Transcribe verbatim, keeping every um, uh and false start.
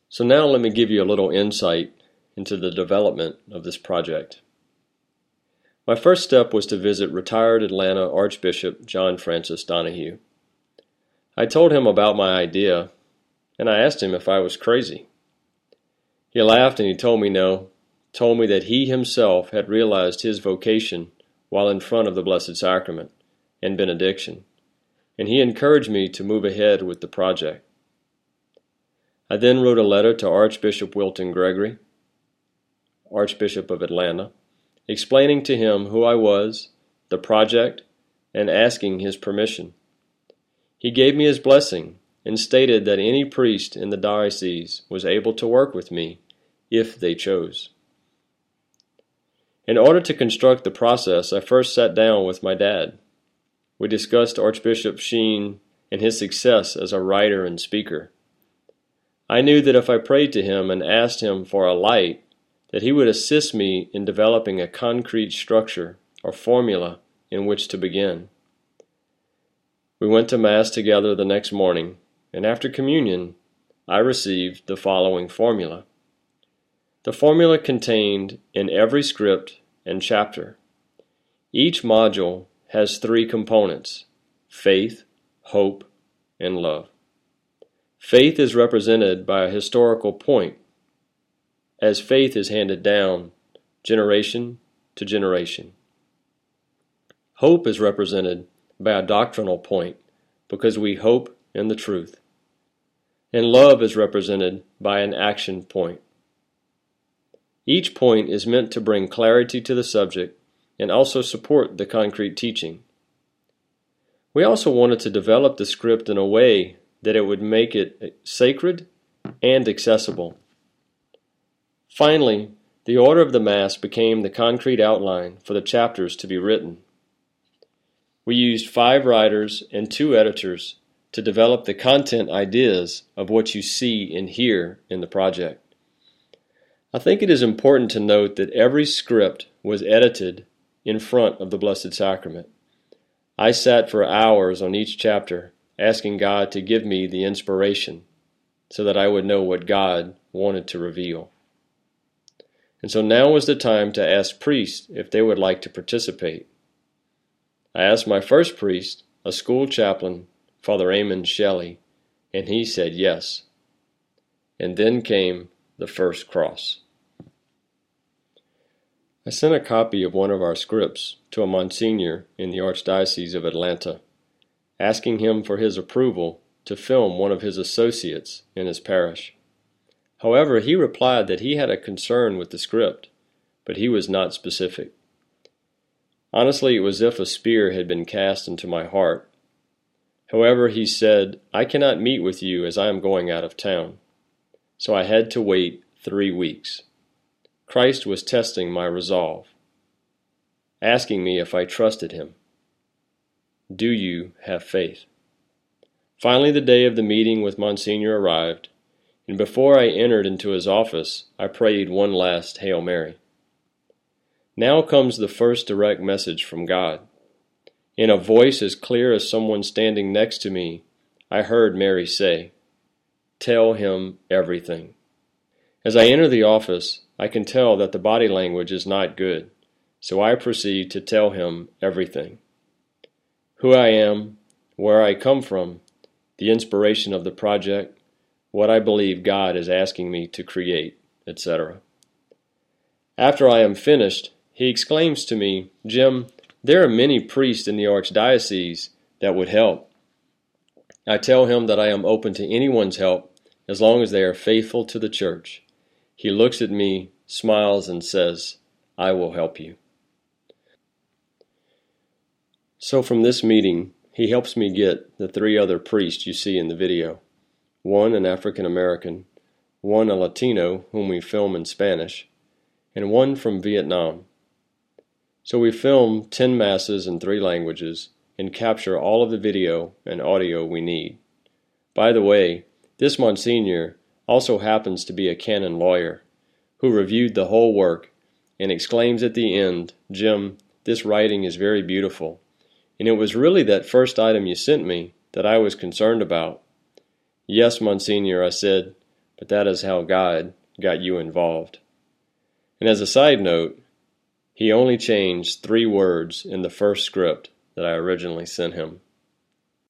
So now let me give you a little insight into the development of this project. My first step was to visit retired Atlanta Archbishop John Francis Donahue. I told him about my idea, and I asked him if I was crazy. He laughed and he told me no, told me that he himself had realized his vocation while in front of the Blessed Sacrament and benediction, and he encouraged me to move ahead with the project. I then wrote a letter to Archbishop Wilton Gregory, Archbishop of Atlanta, explaining to him who I was, the project, and asking his permission. He gave me his blessing and stated that any priest in the diocese was able to work with me if they chose. In order to construct the process, I first sat down with my dad. We discussed Archbishop Sheen and his success as a writer and speaker. I knew that if I prayed to him and asked him for a light, that he would assist me in developing a concrete structure or formula in which to begin. We went to Mass together the next morning, and after communion, I received the following formula. The formula contained in every script and chapter. Each module has three components: faith, hope, and love. Faith is represented by a historical point, as faith is handed down generation to generation. Hope is represented by a doctrinal point, because we hope in the truth. And love is represented by an action point. Each point is meant to bring clarity to the subject and also support the concrete teaching. We also wanted to develop the script in a way that it would make it sacred and accessible. Finally, the order of the Mass became the concrete outline for the chapters to be written. We used five writers and two editors to develop the content ideas of what you see and hear in the project. I think it is important to note that every script was edited in front of the Blessed Sacrament. I sat for hours on each chapter, asking God to give me the inspiration so that I would know what God wanted to reveal. And so now was the time to ask priests if they would like to participate. I asked my first priest, a school chaplain, Father Raymond Shelley, and he said yes. And then came the first cross. I sent a copy of one of our scripts to a Monsignor in the Archdiocese of Atlanta, asking him for his approval to film one of his associates in his parish. However, he replied that he had a concern with the script, but he was not specific. Honestly, it was as if a spear had been cast into my heart. However, he said, "I cannot meet with you as I am going out of town." So I had to wait three weeks. Christ was testing my resolve, asking me if I trusted him. Do you have faith? Finally, the day of the meeting with Monsignor arrived, and before I entered into his office, I prayed one last Hail Mary. Now comes the first direct message from God. In a voice as clear as someone standing next to me, I heard Mary say, "Tell him everything." As I enter the office, I can tell that the body language is not good, so I proceed to tell him everything. Who I am, where I come from, the inspiration of the project, what I believe God is asking me to create, et cetera. After I am finished, he exclaims to me, "Jim, there are many priests in the Archdiocese that would help." I tell him that I am open to anyone's help as long as they are faithful to the Church. He looks at me, smiles, and says, "I will help you." So from this meeting, he helps me get the three other priests you see in the video. One an African American, one a Latino whom we film in Spanish, and one from Vietnam. So we film ten masses in three languages and capture all of the video and audio we need. By the way, this Monsignor also happens to be a canon lawyer who reviewed the whole work and exclaims at the end, "Jim, this writing is very beautiful, and it was really that first item you sent me that I was concerned about." "Yes, Monsignor," I said, but that is how God got you involved. And as a side note, he only changed three words in the first script that I originally sent him.